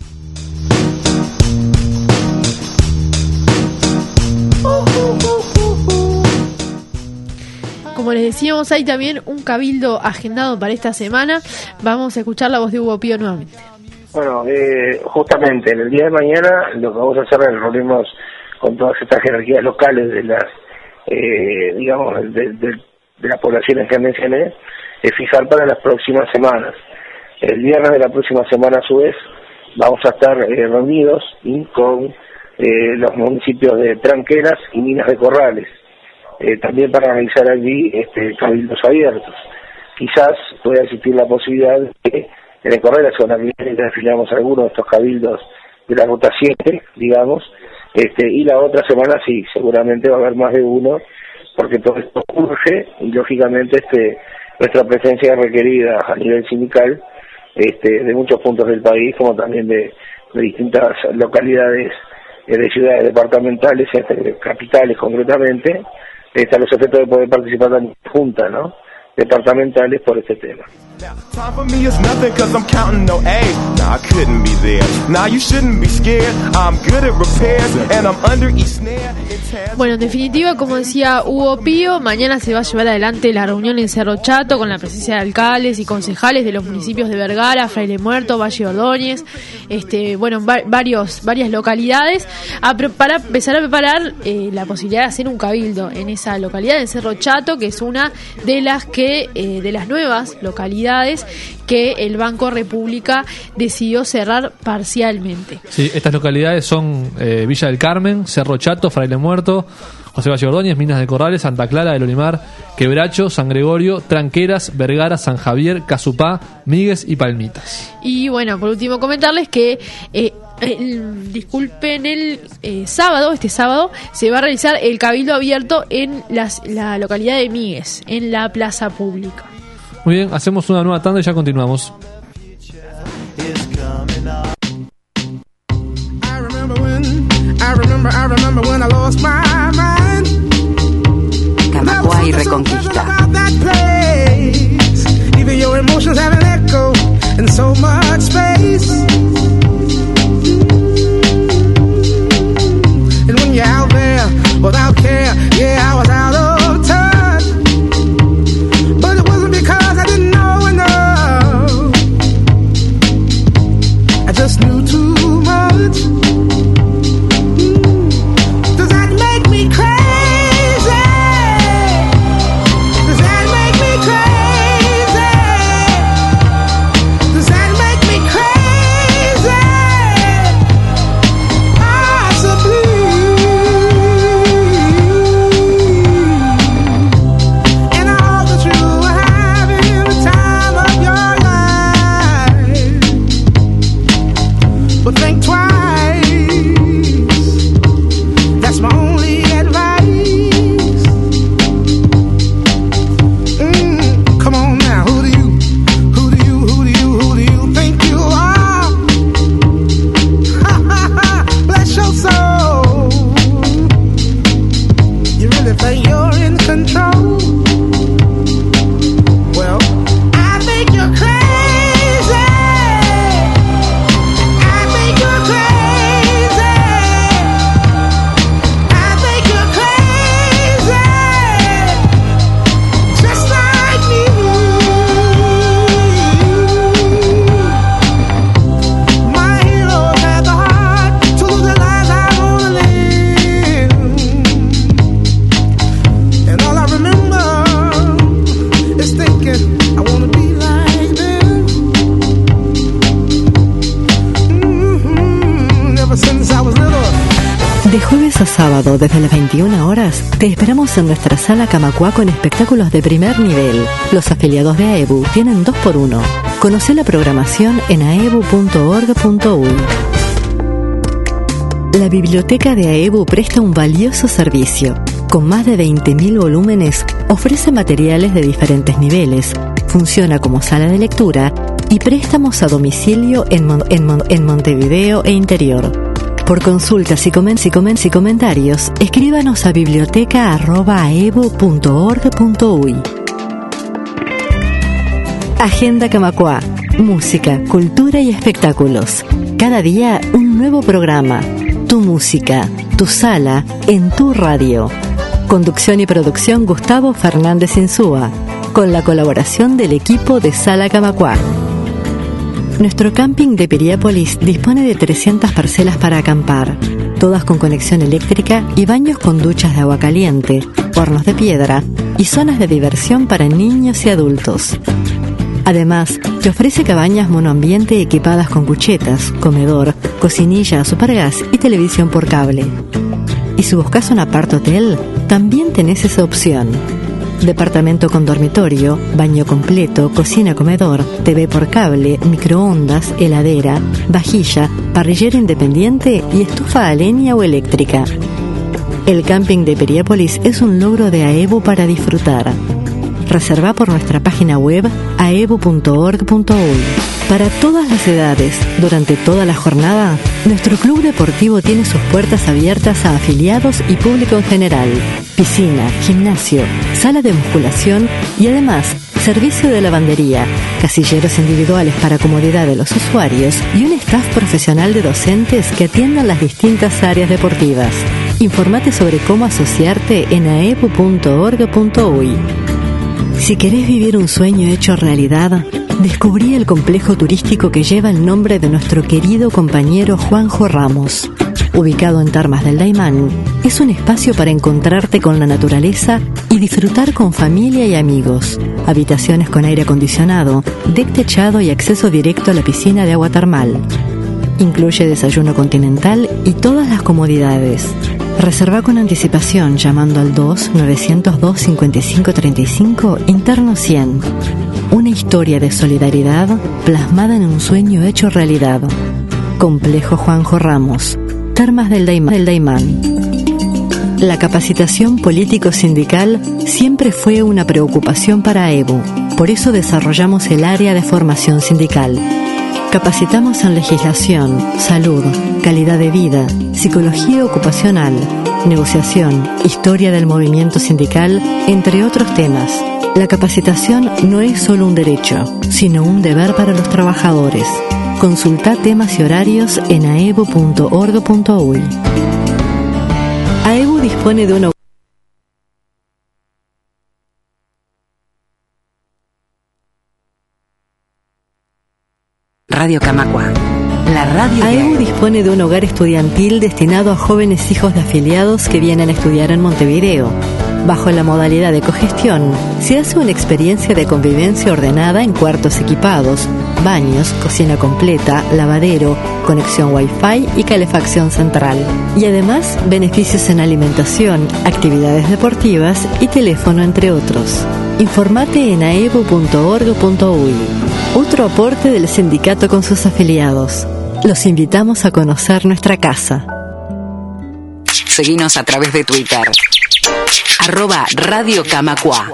Como les decíamos, hay también un cabildo agendado para esta semana. Vamos a escuchar la voz de Hugo Pío nuevamente. Bueno, eh, justamente en el día de mañana lo que vamos a hacer es reunirnos con todas estas jerarquías locales de las, eh, digamos, de, de, de las poblaciones que mencioné, es fijar para las próximas semanas. El viernes de la próxima semana, a su vez, vamos a estar eh, reunidos ¿sí? con eh, los municipios de Tranqueras y Minas de Corrales, eh, también para realizar allí este, cabildos abiertos. Quizás pueda existir la posibilidad de que en Corrales o la afiliamos algunos de estos cabildos de la Ruta siete, digamos, este, y la otra semana sí, seguramente va a haber más de uno, porque todo esto urge y lógicamente este nuestra presencia es requerida a nivel sindical este, de muchos puntos del país, como también de, de distintas localidades eh, de ciudades departamentales, este, capitales concretamente, este, a los efectos de poder participar en juntas, ¿no? departamentales por este tema. Time for me is nothing cause I'm counting no A's. Nah, I couldn't be there. Nah, you shouldn't be scared. I'm good at repairs and I'm under each snare. Bueno, en definitiva, como decía Hugo Pío, mañana se va a llevar adelante la reunión en Cerro Chato con la presencia de alcaldes y concejales de los municipios de Vergara, Fraile Muerto, Valle Ordóñez, este, bueno, va- varios, varias localidades, a pre- para empezar a preparar eh, la posibilidad de hacer un cabildo en esa localidad, en Cerro Chato, que es una de las que eh, de las nuevas localidades que el Banco República decidió cerrar parcialmente. Sí, estas localidades son eh, Villa del Carmen, Cerro Chato, Fraile Muerto, José Valle Ordóñez, Minas de Corrales, Santa Clara del Olimar, Quebracho, San Gregorio, Tranqueras, Vergara, San Javier, Casupá, Migues y Palmitas. Y bueno, por último comentarles que eh, el, disculpen el eh, sábado, este sábado se va a realizar el cabildo abierto en las, la localidad de Migues, en la plaza pública. Muy bien, hacemos una nueva tanda y ya continuamos. I remember when, I remember, I remember when I lost my mind. Camacuay y Reconquista. Even your emotions have an echo in so much space. And when you're out there without care, yeah, I was out of touch. But it wasn't because I didn't know enough. I just knew too much. Mm. Does that make me crazy? Does that make me crazy? Sábado desde las veintiuna horas te esperamos en nuestra sala Camacuá con espectáculos de primer nivel. Los afiliados de AEBU tienen dos por uno. Conoce la programación en aebu punto org punto uy. La biblioteca de AEBU presta un valioso servicio. Con más de veinte mil volúmenes, ofrece materiales de diferentes niveles, funciona como sala de lectura y préstamos a domicilio en, Mon- en, Mon- en Montevideo e interior. Por consultas y, comen- y, comen- y comentarios, escríbanos a biblioteca arroba aebu punto org punto uy. Agenda Camacuá. Música, cultura y espectáculos. Cada día un nuevo programa. Tu música, tu sala, en tu radio. Conducción y producción Gustavo Fernández Insúa, con la colaboración del equipo de Sala Camacuá. Nuestro camping de Piriápolis dispone de trescientas parcelas para acampar, todas con conexión eléctrica y baños con duchas de agua caliente, hornos de piedra y zonas de diversión para niños y adultos. Además, te ofrece cabañas monoambiente equipadas con cuchetas, comedor, cocinilla a supergas y televisión por cable. Y si buscas un apart hotel, también tenés esa opción. Departamento con dormitorio, baño completo, cocina comedor, T V por cable, microondas, heladera, vajilla, parrillera independiente y estufa a leña o eléctrica. El camping de Piriápolis es un logro de AEBU para disfrutar. Reserva por nuestra página web aebu punto org punto uy. Para todas las edades, durante toda la jornada, nuestro club deportivo tiene sus puertas abiertas a afiliados y público en general. Piscina, gimnasio, sala de musculación y además servicio de lavandería, casilleros individuales para comodidad de los usuarios y un staff profesional de docentes que atiendan las distintas áreas deportivas. Informate sobre cómo asociarte en aebu punto org punto uy. Si querés vivir un sueño hecho realidad, descubrí el complejo turístico que lleva el nombre de nuestro querido compañero Juanjo Ramos. Ubicado en Termas del Daymán, es un espacio para encontrarte con la naturaleza y disfrutar con familia y amigos. Habitaciones con aire acondicionado, deck techado y acceso directo a la piscina de agua termal. Incluye desayuno continental y todas las comodidades. Reserva con anticipación llamando al dos nueve cero dos cinco cinco tres cinco interno cien. Una historia de solidaridad plasmada en un sueño hecho realidad. Complejo Juanjo Ramos, Termas del Daymán. Del Daymán. La capacitación político-sindical siempre fue una preocupación para AEBU. Por eso desarrollamos el área de formación sindical. Capacitamos en legislación, salud, calidad de vida, psicología ocupacional, negociación, historia del movimiento sindical, entre otros temas. La capacitación no es solo un derecho, sino un deber para los trabajadores. Consulta temas y horarios en aebu punto org punto uy. AEBU dispone de una Radio Camacua, la radio de AEBU dispone de un hogar estudiantil destinado a jóvenes hijos de afiliados que vienen a estudiar en Montevideo. Bajo la modalidad de cogestión, se hace una experiencia de convivencia ordenada en cuartos equipados, baños, cocina completa, lavadero, conexión Wi-Fi y calefacción central. Y además, beneficios en alimentación, actividades deportivas y teléfono, entre otros. Informate en aebu punto org punto uy. Otro aporte del sindicato con sus afiliados. Los invitamos a conocer nuestra casa. Seguinos a través de Twitter. Arroba Radio Camacua.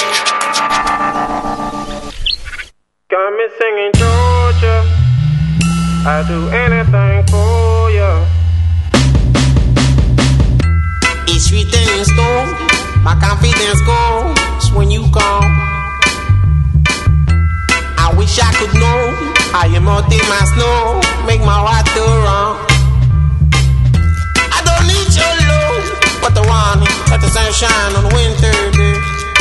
Got me singing Georgia. I'll do anything for you. It's written in stone. My confidence goes when you come. I wish I could know how you melt in my snow, make my heart go wrong. I don't need your love, but the one let the sunshine on the winter day.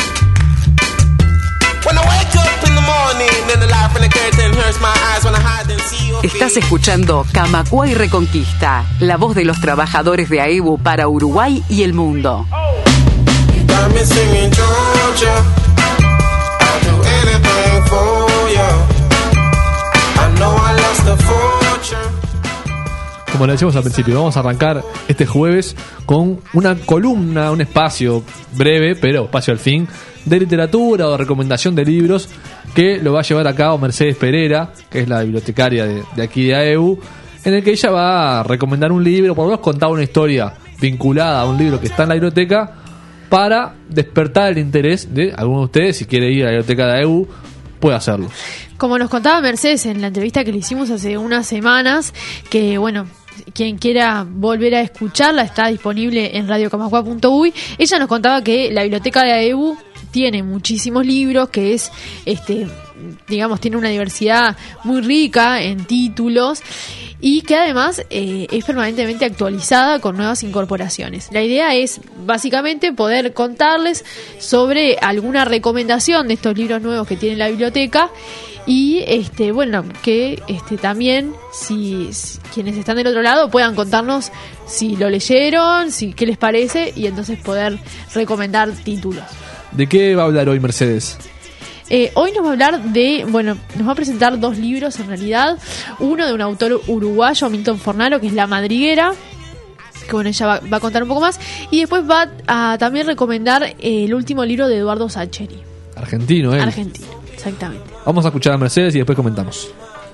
When I wake up in the morning, then the light from the curtain hurts my eyes when I hide and see your face. Estás escuchando Camacua y Reconquista, la voz de los trabajadores de AEBU para Uruguay y el mundo. Got me singing Georgia. I'll do anything for you. I know I lost a fortune. Como le decíamos al principio, vamos a arrancar este jueves con una columna, un espacio breve, pero espacio al fin, de literatura o de recomendación de libros, que lo va a llevar a cabo Mercedes Pereira, que es la bibliotecaria de, de aquí de AEBU, en el que ella va a recomendar un libro, por lo menos contar una historia vinculada a un libro que está en la biblioteca, para despertar el interés de alguno de ustedes. Si quiere ir a la biblioteca de AEBU, puede hacerlo. Como nos contaba Mercedes en la entrevista que le hicimos hace unas semanas, que bueno, quien quiera volver a escucharla está disponible en radio camacua punto uy. Ella nos contaba que la biblioteca de AEBU tiene muchísimos libros, que es, este, digamos, tiene una diversidad muy rica en títulos y que además eh, es permanentemente actualizada con nuevas incorporaciones. La idea es básicamente poder contarles sobre alguna recomendación de estos libros nuevos que tiene la biblioteca y este bueno que este también si, si quienes están del otro lado puedan contarnos si lo leyeron, si qué les parece y entonces poder recomendar títulos. ¿De qué va a hablar hoy Mercedes? Eh, hoy nos va a hablar de, bueno, nos va a presentar dos libros en realidad. Uno de un autor uruguayo, Milton Fornaro, que es La Madriguera, que bueno, ella va, va a contar un poco más. Y después va a también recomendar eh, el último libro de Eduardo Sacheri. Argentino, ¿eh? Argentino, exactamente. Vamos a escuchar a Mercedes y después comentamos.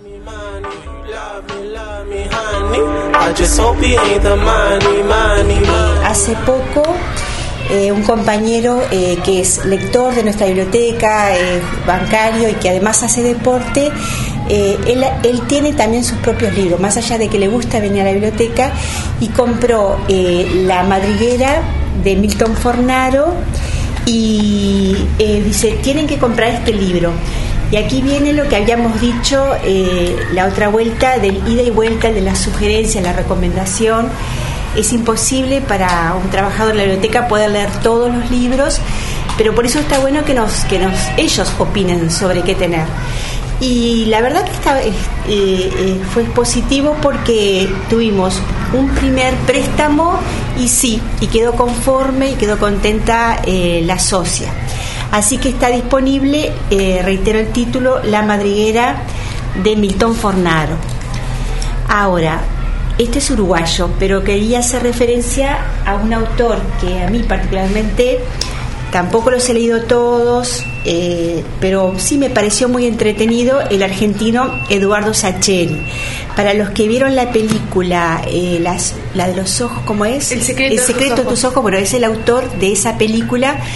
Hace poco Eh, un compañero eh, que es lector de nuestra biblioteca, eh, bancario y que además hace deporte, eh, él, él tiene también sus propios libros, más allá de que le gusta venir a la biblioteca, y compró eh, La Madriguera de Milton Fornaro y eh, dice, tienen que comprar este libro. Y aquí viene lo que habíamos dicho eh, la otra vuelta, del ida y vuelta, de la sugerencia, la recomendación. Es imposible para un trabajador de la biblioteca poder leer todos los libros, pero por eso está bueno que nos que nos ellos opinen sobre qué tener. Y la verdad que esta, eh, eh, fue positivo porque tuvimos un primer préstamo y sí, y quedó conforme y quedó contenta eh, la socia. Así que está disponible, eh, reitero el título, La Madriguera de Milton Fornaro. Ahora, este es uruguayo, pero quería hacer referencia a un autor que a mí particularmente, tampoco los he leído todos, eh, pero sí me pareció muy entretenido, el argentino Eduardo Sacheri. Para los que vieron la película, eh, las, la de los ojos, ¿cómo es? El secreto, el secreto de tus ojos. Bueno, es el autor de esa película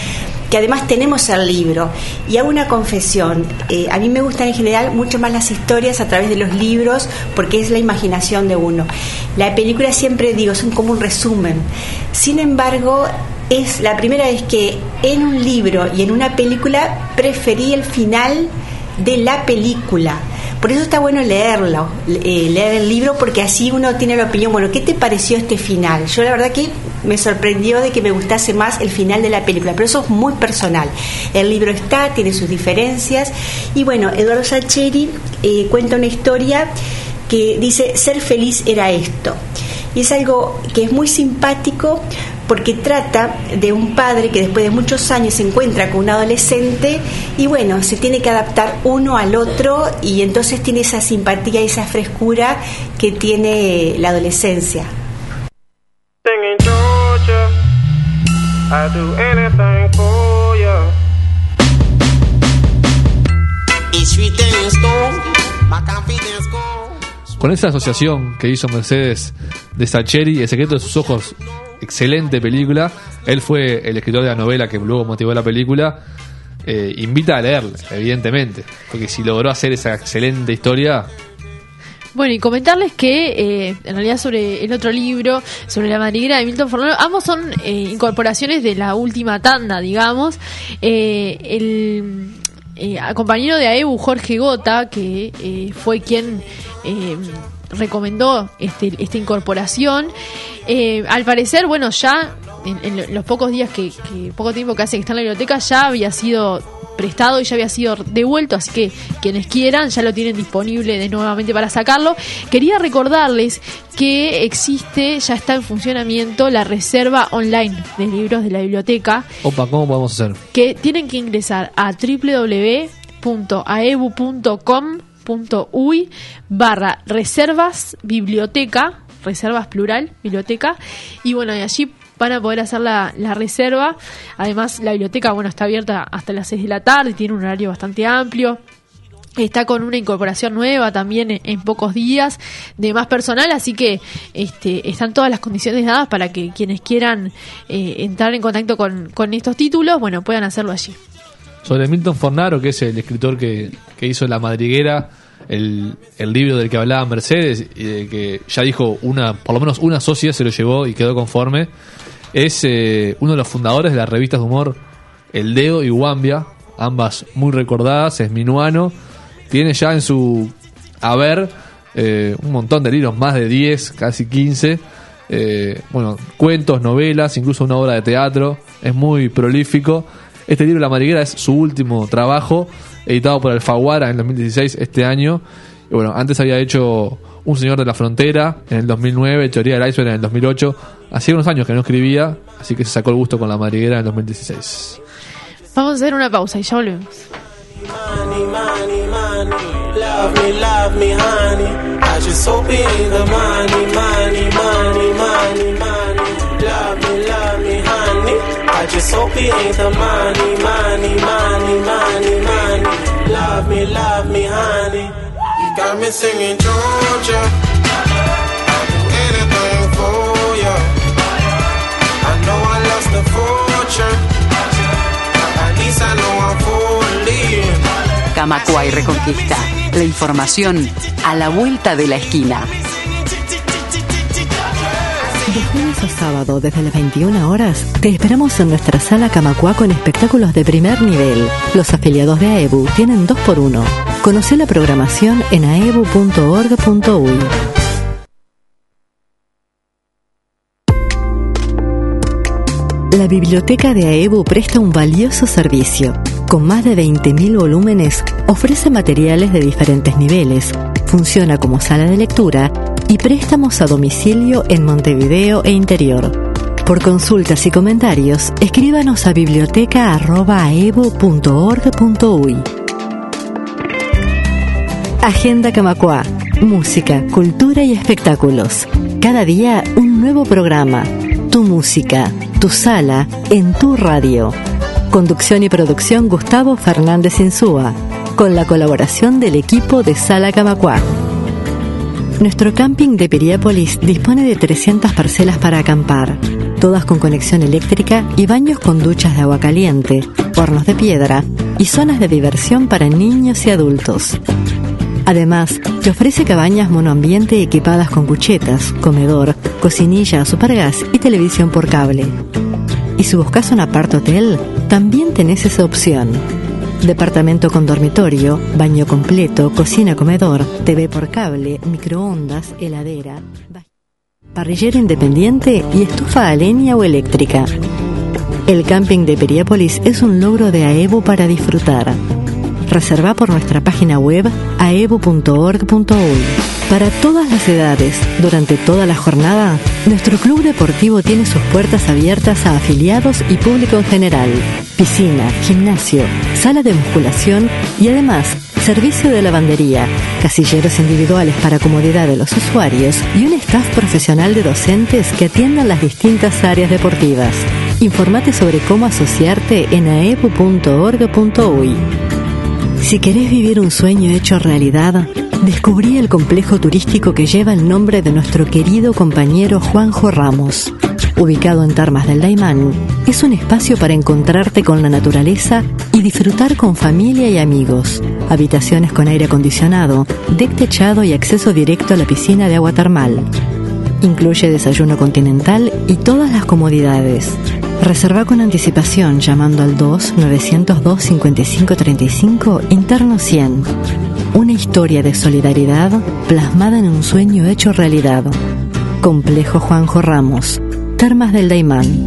que además tenemos el libro. Y hago una confesión, eh, a mí me gustan en general mucho más las historias a través de los libros, porque es la imaginación de uno. La película siempre digo, son como un resumen. Sin embargo, es la primera vez que en un libro y en una película preferí el final de la película. Por eso está bueno leerlo, eh, leer el libro, porque así uno tiene la opinión, bueno, ¿qué te pareció este final? Yo la verdad que me sorprendió de que me gustase más el final de la película, pero eso es muy personal. El libro está, tiene sus diferencias, y bueno, Eduardo Sacheri eh, cuenta una historia que dice, ser feliz era esto. Y es algo que es muy simpático, porque trata de un padre que después de muchos años se encuentra con un adolescente y bueno, se tiene que adaptar uno al otro, y entonces tiene esa simpatía y esa frescura que tiene la adolescencia. Con esa asociación que hizo Mercedes de Sacheri, El secreto de sus ojos, excelente película. Él fue el escritor de la novela que luego motivó la película. Eh, invita a leerla, evidentemente, porque si logró hacer esa excelente historia. Bueno, y comentarles que eh, en realidad sobre el otro libro, sobre La madriguera de Milton Fornaro, ambos son eh, incorporaciones de la última tanda, digamos. Eh, el eh, compañero de A E B U, Jorge Gota, que eh, fue quien eh, recomendó este, esta incorporación, eh, al parecer, bueno, ya en, en los pocos días que, que poco tiempo que hace que está en la biblioteca, ya había sido prestado y ya había sido devuelto, así que quienes quieran ya lo tienen disponible de nuevamente para sacarlo. Quería recordarles que existe, ya está en funcionamiento la reserva online de libros de la biblioteca. Opa, ¿cómo podemos hacer? Que tienen que ingresar a doble u doble u doble u punto a e b u punto com punto u y barra reservas biblioteca, reservas plural, biblioteca, y bueno, y allí van a poder hacer la, la reserva. Además, la biblioteca, bueno, está abierta hasta las seis de la tarde, tiene un horario bastante amplio. Está con una incorporación nueva también en, en pocos días de más personal, así que este, están todas las condiciones dadas para que quienes quieran eh, entrar en contacto con, con estos títulos, bueno, puedan hacerlo allí. Sobre Milton Fornaro, que es el escritor que, que hizo La madriguera, el, el libro del que hablaba Mercedes, y de que ya dijo, una por lo menos una socia se lo llevó y quedó conforme. Es eh, uno de los fundadores de las revistas de humor El Dedo y Guambia, ambas muy recordadas. Es minuano, tiene ya en su haber eh, un montón de libros, más de diez, casi quince, eh, bueno, cuentos, novelas, incluso una obra de teatro. Es muy prolífico. Este libro, La madriguera, es su último trabajo, editado por Alfaguara en dos mil dieciséis, este año. Y bueno, antes había hecho Un señor de la frontera en el dos mil nueve, Teoría del iceberg en el dos mil ocho. Hacía unos años que no escribía, así que se sacó el gusto con La madriguera en el dos mil dieciséis. Vamos a hacer una pausa y ya volvemos. Money, money, money, love me, love me, honey. I just hope it ain't the money, money, money, money, money. Love me, love me, honey. I just hope it ain't the money, money, money, money, money. Love me, love me, honey. You got me singing Georgia. I'll do anything for you. I know I lost a fortune. At least I know I'm falling. Camacuá y Reconquista. La información a la vuelta de la esquina. De jueves a sábado, desde las veintiuna horas, te esperamos en nuestra sala Camacuá con espectáculos de primer nivel. Los afiliados de A E B U tienen dos por uno. Conoce la programación en a e b u punto org punto u y. La biblioteca de A E B U presta un valioso servicio. Con más de veinte mil volúmenes, ofrece materiales de diferentes niveles, funciona como sala de lectura y préstamos a domicilio en Montevideo e interior. Por consultas y comentarios, escríbanos a biblioteca arroba a e b u punto org punto u y. Agenda Camacuá. Música, cultura y espectáculos. Cada día un nuevo programa. Tu música, tu sala, en tu radio. Conducción y producción Gustavo Fernández Insúa, con la colaboración del equipo de Sala Camacuá. Nuestro camping de Piriápolis dispone de trescientas parcelas para acampar, todas con conexión eléctrica y baños con duchas de agua caliente, hornos de piedra y zonas de diversión para niños y adultos. Además, te ofrece cabañas monoambiente equipadas con cuchetas, comedor, cocinilla, supergas y televisión por cable. Y si buscas un apart hotel, también tenés esa opción. Departamento con dormitorio, baño completo, cocina, comedor, T V por cable, microondas, heladera, parrillero independiente y estufa a leña o eléctrica. El camping de Piriápolis es un logro de AEBU para disfrutar. Reserva por nuestra página web aebu punto org punto uy. Para todas las edades, durante toda la jornada, nuestro club deportivo tiene sus puertas abiertas a afiliados y público en general. Piscina, gimnasio, sala de musculación y además servicio de lavandería, casilleros individuales para comodidad de los usuarios y un staff profesional de docentes que atiendan las distintas áreas deportivas. Informate sobre cómo asociarte en aebu punto org punto uy. Si querés vivir un sueño hecho realidad, descubrí el complejo turístico que lleva el nombre de nuestro querido compañero Juanjo Ramos. Ubicado en Termas del Daymán, es un espacio para encontrarte con la naturaleza y disfrutar con familia y amigos. Habitaciones con aire acondicionado, deck techado y acceso directo a la piscina de agua termal. Incluye desayuno continental y todas las comodidades. Reserva con anticipación llamando al dos nueve cero dos cinco cinco tres cinco interno cien. Una historia de solidaridad plasmada en un sueño hecho realidad. Complejo Juanjo Ramos, Termas del Daymán.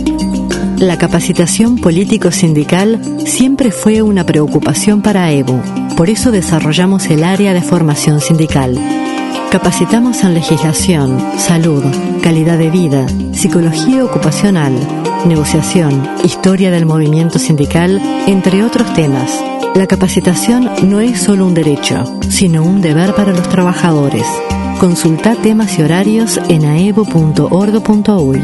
La capacitación político-sindical siempre fue una preocupación para AEBU. Por eso desarrollamos el área de formación sindical. Capacitamos en legislación, salud, calidad de vida, psicología ocupacional, negociación, historia del movimiento sindical, entre otros temas. La capacitación no es solo un derecho, sino un deber para los trabajadores. Consulta temas y horarios en aebu punto org punto uy.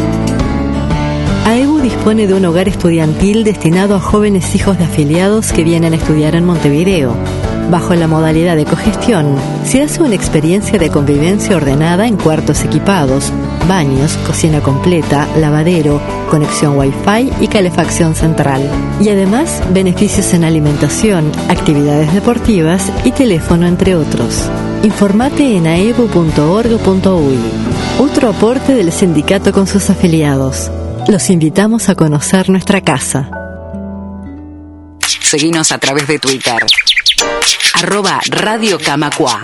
AEBU dispone de un hogar estudiantil destinado a jóvenes hijos de afiliados que vienen a estudiar en Montevideo. Bajo la modalidad de cogestión, se hace una experiencia de convivencia ordenada en cuartos equipados, baños, cocina completa, lavadero, conexión Wi-Fi y calefacción central. Y además, beneficios en alimentación, actividades deportivas y teléfono, entre otros. Informate en aebu punto org punto uy. Otro aporte del sindicato con sus afiliados. Los invitamos a conocer nuestra casa. Seguinos a través de Twitter. Arroba Radio Camacua.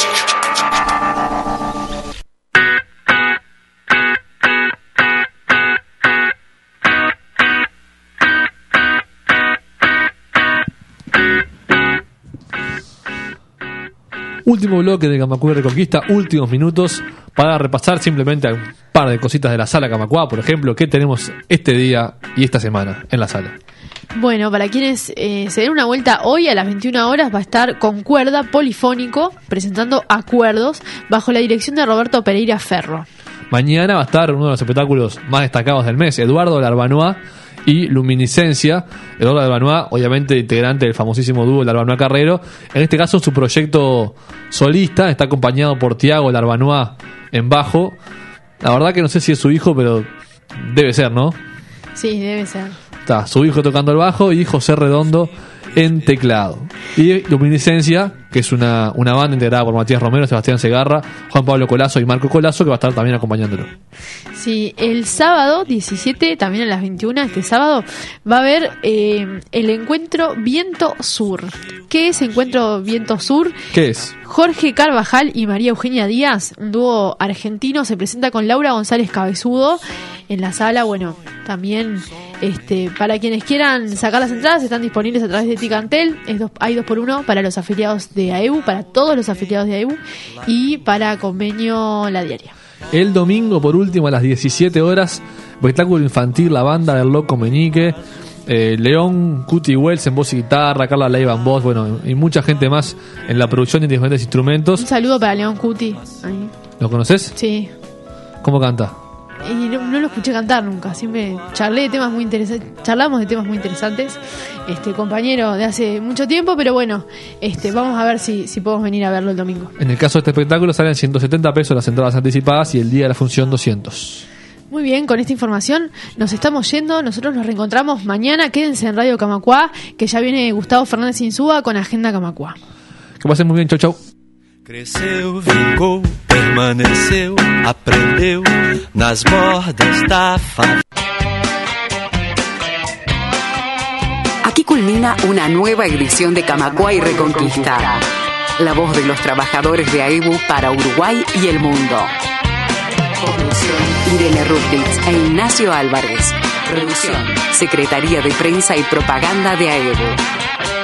Último bloque de Camacua Reconquista, últimos minutos para repasar simplemente un par de cositas de la sala Camacua, por ejemplo, qué tenemos este día y esta semana en la sala. Bueno, para quienes eh, se den una vuelta hoy a las veintiuna horas va a estar Concuerda Polifónico presentando Acuerdos bajo la dirección de Roberto Pereira Ferro. Mañana va a estar uno de los espectáculos más destacados del mes, Eduardo Larbanois y Luminiscencia. Eduardo Larbanois, obviamente integrante del famosísimo dúo Larbanois Carrero. En este caso su proyecto solista está acompañado por Tiago Larbanois en bajo. La verdad que no sé si es su hijo, pero debe ser, ¿no? Sí, debe ser. Está su hijo tocando el bajo y José Redondo en teclado. Y Luminiscencia, que es una, una banda integrada por Matías Romero, Sebastián Segarra, Juan Pablo Colazo y Marco Colazo, que va a estar también acompañándolo. Sí, el sábado diecisiete, también a las veintiuna, este sábado, va a haber eh, el encuentro Viento Sur. ¿Qué es Encuentro Viento Sur? ¿Qué es? Jorge Carvajal y María Eugenia Díaz, un dúo argentino, se presenta con Laura González Cabezudo en la sala. Bueno, también este para quienes quieran sacar las entradas, están disponibles a través de Ticantel. Es dos, hay dos por uno para los afiliados de AEBU, para todos los afiliados de AEBU, y para Convenio La Diaria. El domingo, por último, a las diecisiete horas, espectáculo infantil La Banda del Loco Meñique. Eh, León Cuti Wells en voz y guitarra, Carla Leiva en voz, bueno, y mucha gente más en la producción de diferentes instrumentos. Un saludo para León Cuti. Ahí. ¿Lo conoces? Sí. ¿Cómo canta? y no, no lo escuché cantar nunca. Siempre charlé de temas muy interesantes, charlamos de temas muy interesantes, este compañero de hace mucho tiempo, pero bueno, este vamos a ver si, si podemos venir a verlo el domingo. En el caso de este espectáculo salen ciento setenta pesos las entradas anticipadas y el día de la función doscientos. Muy bien, con esta información nos estamos yendo. Nosotros nos reencontramos mañana. Quédense en Radio Camacuá, que ya viene Gustavo Fernández Insúa con Agenda Camacuá. Que pasen muy bien, chau chau. Cresceu, ficou, permaneceu, aprendeu nas bordas da favela. Aquí culmina una nueva edición de Camacuá y Reconquista. La voz de los trabajadores de A E B U para Uruguay y el mundo. Conducción: Irene Ruptitz e Ignacio Álvarez. Producción: Secretaría de Prensa y Propaganda de A E B U.